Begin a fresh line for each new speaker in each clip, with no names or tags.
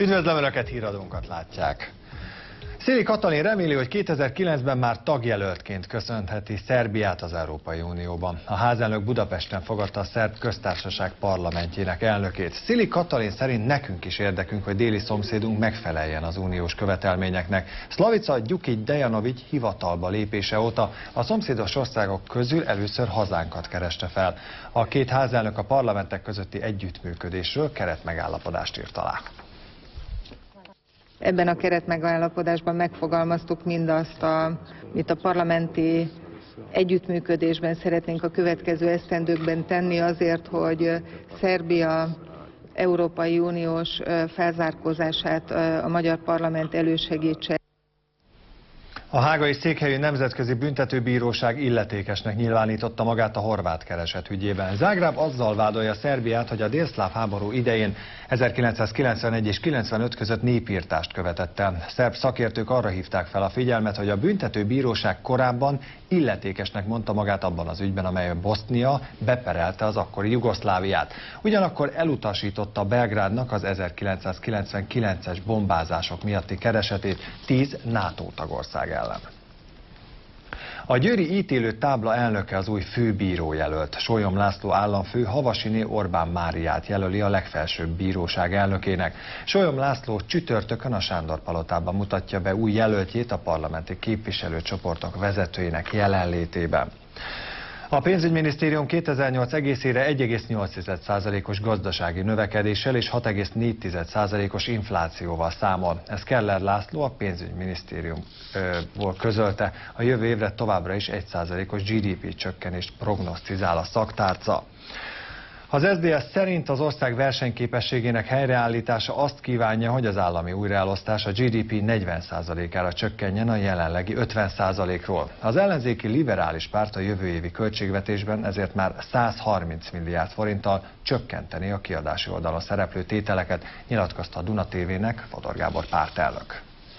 Üdvözlöm Önöket, híradónkat látják. Szili Katalin reméli, hogy 2009-ben már tagjelöltként köszönheti Szerbiát az Európai Unióban. A házelnök Budapesten fogadta a Szerb Köztársaság parlamentjének elnökét. Szili Katalin szerint nekünk is érdekünk, hogy déli szomszédunk megfeleljen az uniós követelményeknek. Slavica Đukić-Dejanović hivatalba lépése óta a szomszédos országok közül először hazánkat kereste fel. A két házelnök a parlamentek közötti együttműködésről keretmegállapodást írt alá.
Ebben a keretmegállapodásban megfogalmaztuk mindazt, amit a parlamenti együttműködésben szeretnénk a következő esztendőkben tenni azért, hogy Szerbia Európai Uniós felzárkózását a magyar parlament elősegítse.
A hágai székhelyű nemzetközi büntetőbíróság illetékesnek nyilvánította magát a horvát kereset ügyében. Zágráb azzal vádolja Szerbiát, hogy a délszláv háború idején 1991 és 95 között népirtást követett el. Szerb szakértők arra hívták fel a figyelmet, hogy a büntetőbíróság korábban illetékesnek mondta magát abban az ügyben, amely Bosznia beperelte az akkori Jugoszláviát. Ugyanakkor elutasította Belgrádnak az 1999-es bombázások miatti keresetét 10 NATO tagország ellen. A győri ítélő tábla elnöke az új főbírójelölt. Sólyom László államfő Havasiné Orbán Máriát jelöli a legfelsőbb bíróság elnökének. Sólyom László csütörtökön a Sándor-palotában mutatja be új jelöltjét a parlamenti képviselőcsoportok vezetőinek jelenlétében. A pénzügyminisztérium 2008 egészére 1,8%-os gazdasági növekedéssel és 6,4%-os inflációval számol. Ez Keller László a pénzügyminisztériumból közölte. A jövő évre továbbra is 1%-os GDP csökkenést prognosztizál a szaktárca. Az SZDSZ szerint az ország versenyképességének helyreállítása azt kívánja, hogy az állami újraelosztás a GDP 40%-ára csökkenjen a jelenlegi 50%-ról. Az ellenzéki liberális párt a jövő évi költségvetésben ezért már 130 milliárd forinttal csökkenteni a kiadási oldalon szereplő tételeket, nyilatkozta a Duna TV-nek Fodor Gábor pártelnök.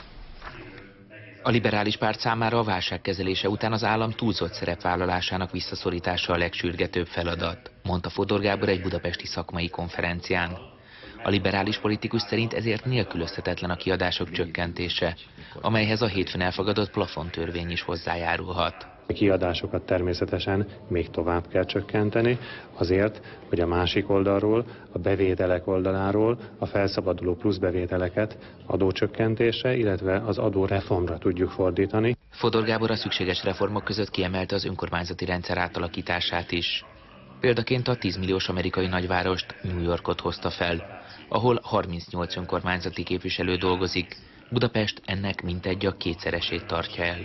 A liberális párt számára a válság kezelése után az állam túlzott szerepvállalásának visszaszorítása a legsürgetőbb feladat, mondta Fodor Gábor egy budapesti szakmai konferencián. A liberális politikus szerint ezért nélkülözhetetlen a kiadások csökkentése, amelyhez a hétfőn elfogadott plafontörvény is hozzájárulhat.
A kiadásokat természetesen még tovább kell csökkenteni, azért, hogy a másik oldalról, a bevételek oldaláról a felszabaduló pluszbevételeket adócsökkentésre, illetve az adóreformra tudjuk fordítani.
Fodor Gábor a szükséges reformok között kiemelte az önkormányzati rendszer átalakítását is. Példaként a 10 milliós amerikai nagyvárost, New Yorkot hozta fel, ahol 38 önkormányzati képviselő dolgozik. Budapest ennek mintegy a kétszeresét tartja el.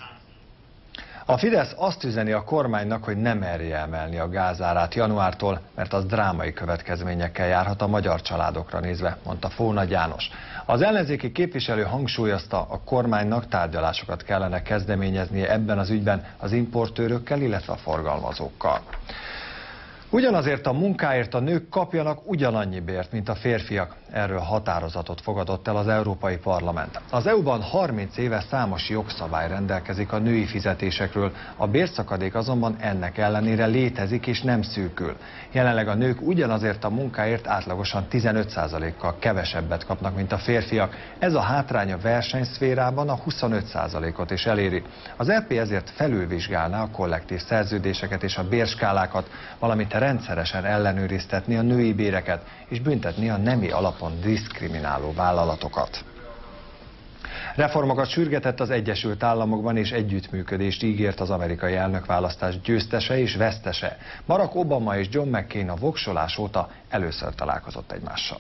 A Fidesz azt üzeni a kormánynak, hogy nem merje emelni a gázárát januártól, mert az drámai következményekkel járhat a magyar családokra nézve, mondta Fónagy János. Az ellenzéki képviselő hangsúlyozta, a kormánynak tárgyalásokat kellene kezdeményeznie ebben az ügyben az importőrökkel, illetve a forgalmazókkal. Ugyanazért a munkáért a nők kapjanak ugyanannyi bért, mint a férfiak. Erről határozatot fogadott el az Európai Parlament. Az EU-ban 30 éve számos jogszabály rendelkezik a női fizetésekről, a bérszakadék azonban ennek ellenére létezik és nem szűkül. Jelenleg a nők ugyanazért a munkáért átlagosan 15%-kal kevesebbet kapnak, mint a férfiak. Ez a hátrány a versenyszférában a 25%-ot is eléri. Az EP ezért felülvizsgálná a kollektív szerződéseket és a bérskálákat, valamint rendszeresen ellenőriztetni a női béreket és büntetni a nemi alapon diszkrimináló vállalatokat. Reformokat sürgetett az Egyesült Államokban és együttműködést ígért az amerikai elnökválasztás győztese és vesztese. Barack Obama és John McCain a voksolás óta először találkozott egymással.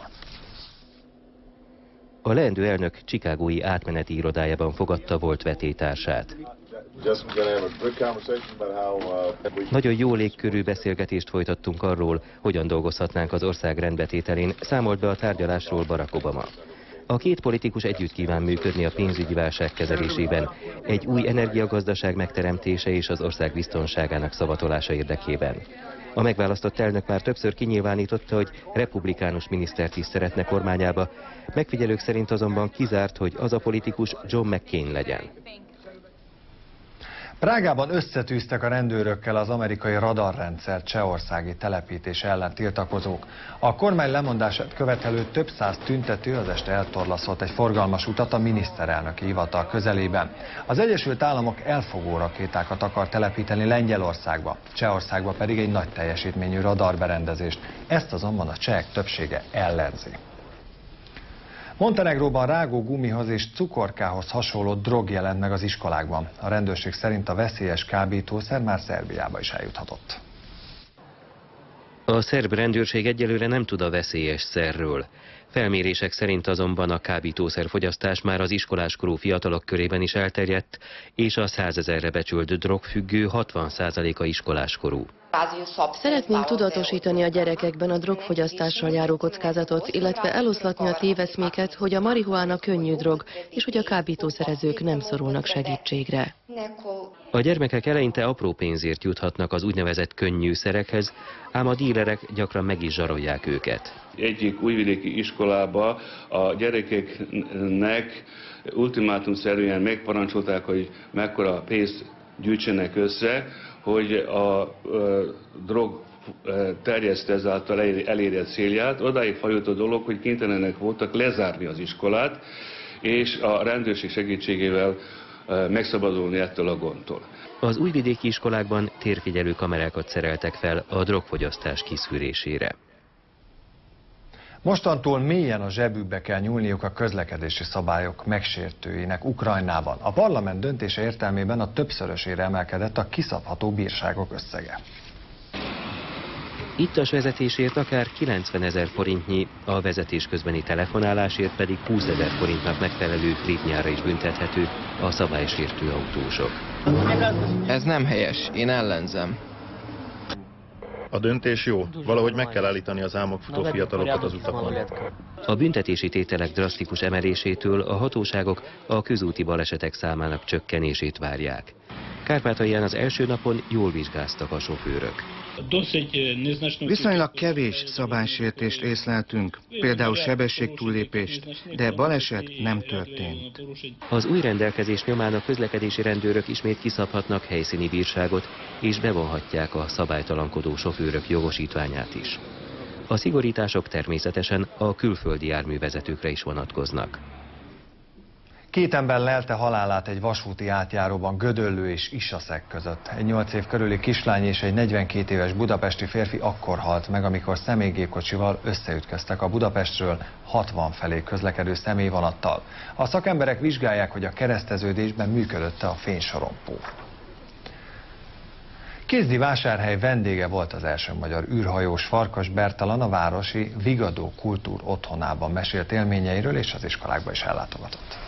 A leendő elnök chicagói átmeneti irodájában fogadta volt vetélytársát. Nagyon jó légkörű beszélgetést folytattunk arról, hogyan dolgozhatnánk az ország rendbetételén, számolt be a tárgyalásról Barack Obama. A két politikus együtt kíván működni a pénzügyi válság kezelésében, egy új energiagazdaság megteremtése és az ország biztonságának szavatolása érdekében. A megválasztott elnök már többször kinyilvánította, hogy republikánus minisztert is szeretne kormányába, megfigyelők szerint azonban kizárt, hogy az a politikus John McCain legyen.
Prágában összetűztek a rendőrökkel az amerikai radarrendszer csehországi telepítés ellen tiltakozók. A kormány lemondását követelő több száz tüntető az este eltorlaszolt egy forgalmas utat a miniszterelnöki hivatal közelében. Az Egyesült Államok elfogó rakétákat akar telepíteni Lengyelországba, Csehországba pedig egy nagy teljesítményű radarberendezést. Ezt azonban a csehek többsége ellenzi. Montenegróban rágógumihoz és cukorkához hasonló drog jelent meg az iskolákban. A rendőrség szerint a veszélyes kábítószer már Szerbiába is eljuthatott.
A szerb rendőrség egyelőre nem tud a veszélyes szerről. Felmérések szerint azonban a kábítószerfogyasztás már az iskoláskorú fiatalok körében is elterjedt, és a 100 000-re becsült drogfüggő 60%-a iskoláskorú.
Szeretnénk tudatosítani a gyerekekben a drogfogyasztással járó kockázatot, illetve eloszlatni a téveszméket, hogy a marihuána könnyű drog, és hogy a kábítószerezők nem szorulnak segítségre.
A gyermekek eleinte apró pénzért juthatnak az úgynevezett könnyű szerekhez, ám a dílerek gyakran meg is zsarolják őket.
Egyik újvidéki iskolába a gyerekeknek ultimátumszerűen megparancsolták, hogy mekkora pénzt gyűjtsenek össze, hogy a drog terjesztő ezáltal eléri a célját. Odáig fajult a dolog, hogy kénytelenek voltak lezárni az iskolát, és a rendőrség segítségével megszabadulni ettől a gondtól.
Az újvidéki iskolákban térfigyelő kamerákat szereltek fel a drogfogyasztás kiszűrésére.
Mostantól mélyen a zsebükbe kell nyúlniuk a közlekedési szabályok megsértőinek Ukrajnában. A parlament döntése értelmében a többszörösére emelkedett a kiszabható bírságok összege.
Ittas vezetésért akár 90 000 forintnyi, a vezetés közbeni telefonálásért pedig 20 000 forintnak megfelelő lépnyára is büntethető a szabálysértő autósok.
Ez nem helyes, én ellenzem.
A döntés jó, valahogy meg kell állítani az álmokfutó fiatalokat az utakon.
A büntetési tételek drasztikus emelésétől a hatóságok a közúti balesetek számának csökkenését várják. Kárpátalján az első napon jól vizsgáztak a sofőrök.
Viszonylag kevés szabálysértést észleltünk, például sebességtúllépést, de baleset nem történt.
Az új rendelkezés nyomán a közlekedési rendőrök ismét kiszabhatnak helyszíni bírságot, és bevonhatják a szabálytalankodó sofőrök jogosítványát is. A szigorítások természetesen a külföldi járművezetőkre is vonatkoznak.
2 ember lelte halálát egy vasúti átjáróban Gödöllő és Isaszeg között. Egy 8 év körüli kislány és egy 42 éves budapesti férfi akkor halt meg, amikor személygépkocsival összeütköztek a Budapestről 60 felé közlekedő személyvonattal. A szakemberek vizsgálják, hogy a kereszteződésben működött-e a fénysorompó. Kézdivásárhely vendége volt az első magyar űrhajós Farkas Bertalan, a városi Vigadó Kultúr Otthonában mesélt élményeiről, és az iskolákba is ellátogatott.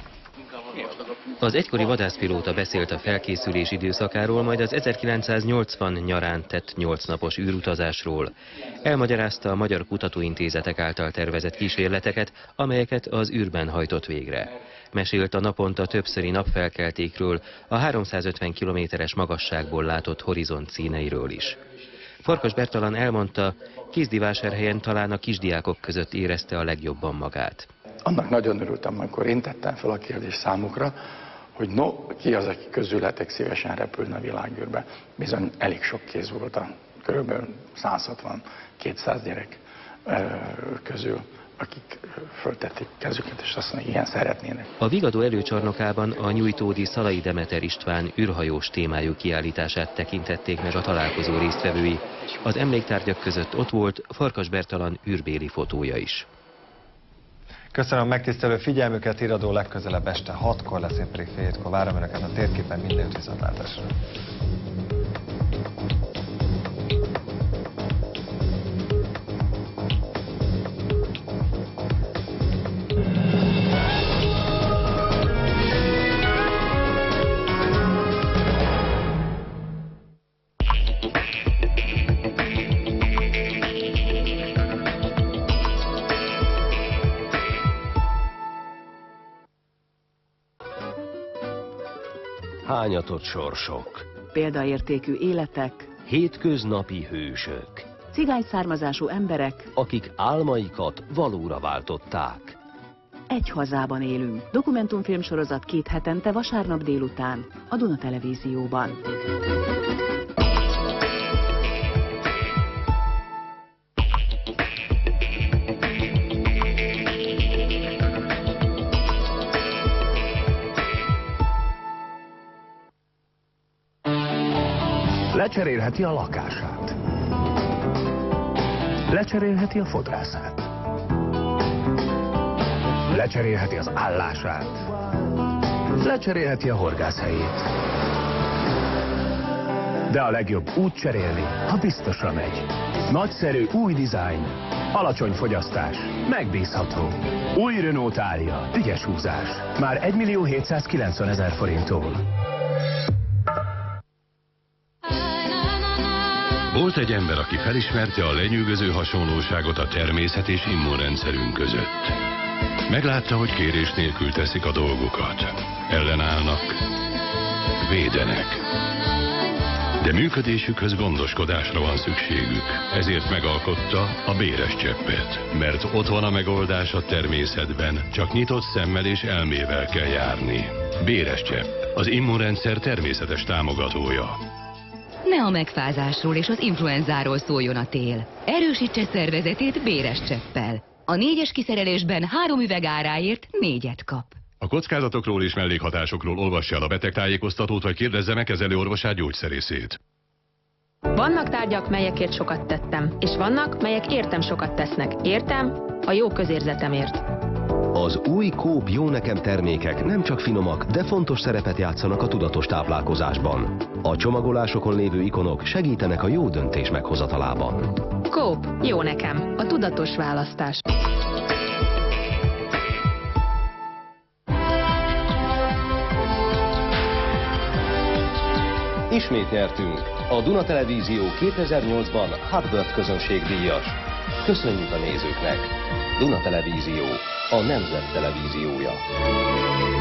Az egykori vadászpilóta beszélt a felkészülés időszakáról, majd az 1980 nyarán tett 8 napos űrutazásról. Elmagyarázta a Magyar Kutatóintézetek által tervezett kísérleteket, amelyeket az űrben hajtott végre. Mesélt a naponta többszöri napfelkeltékről, a 350 kilométeres magasságból látott horizont színeiről is. Farkas Bertalan elmondta, Kézdivásárhelyen talán a kisdiákok között érezte a legjobban magát.
Annak nagyon örültem, amikor én tettem fel a kérdést számukra, hogy ki az, aki közületek szívesen repülne a világűrbe. Bizony elég sok kéz volt, körülbelül 160-200 gyerek közül, akik föltették kezüket, és azt mondják, ilyen szeretnének.
A Vigadó előcsarnokában a nyújtódi Szalai Demeter István űrhajós témájú kiállítását tekintették meg a találkozó résztvevői. Az emléktárgyak között ott volt Farkas Bertalan űrbéli fotója is.
Köszönöm a megtisztelő figyelmüket, Iradó legközelebb este 6-kor lesz, én pedig fél 7-kor várom Önöket a térképen, mindent viszontlátásra.
Hányatott sorsok,
példaértékű életek,
hétköznapi hősök,
cigány származású emberek,
akik álmaikat valóra váltották.
egy hazában élünk. Dokumentumfilmsorozat 2 hetente vasárnap délután a Duna Televízióban.
Lecserélheti a lakását. Lecserélheti a fodrászát. Lecserélheti az állását. Lecserélheti a horgászhelyét. De a legjobb úgy cserélni, ha biztosra megy. Nagyszerű új dizájn, alacsony fogyasztás, megbízható. Új Renault Thalia, ügyes húzás. Már 1.790.000 forinttól.
Volt egy ember, aki felismerte a lenyűgöző hasonlóságot a természet és immunrendszerünk között. Meglátta, hogy kérés nélkül teszik a dolgokat. Ellenállnak, védenek. De működésükhöz gondoskodásra van szükségük. Ezért megalkotta a béres cseppet. Mert ott van a megoldás a természetben, csak nyitott szemmel és elmével kell járni. Béres csepp, az immunrendszer természetes támogatója.
Ne a megfázásról és az influenzáról szóljon a tél. Erősítse szervezetét béres cseppel. A 4-es kiszerelésben 3 üveg áráért 4-et kap.
A kockázatokról és mellékhatásokról olvassa el a betegtájékoztatót, vagy kérdezze meg kezelőorvosát, gyógyszerészét.
Vannak tárgyak, melyekért sokat tettem, és vannak, melyek értem sokat tesznek. Értem a jó közérzetemért.
Az új Coop Jó Nekem termékek nem csak finomak, de fontos szerepet játszanak a tudatos táplálkozásban. A csomagolásokon lévő ikonok segítenek a jó döntés meghozatalában.
Coop Jó Nekem, a tudatos választás.
Ismét nyertünk. A Duna Televízió 2008-ban Hubert közönségdíjas. Köszönjük a nézőknek! Duna Televízió, a Nemzet Televíziója.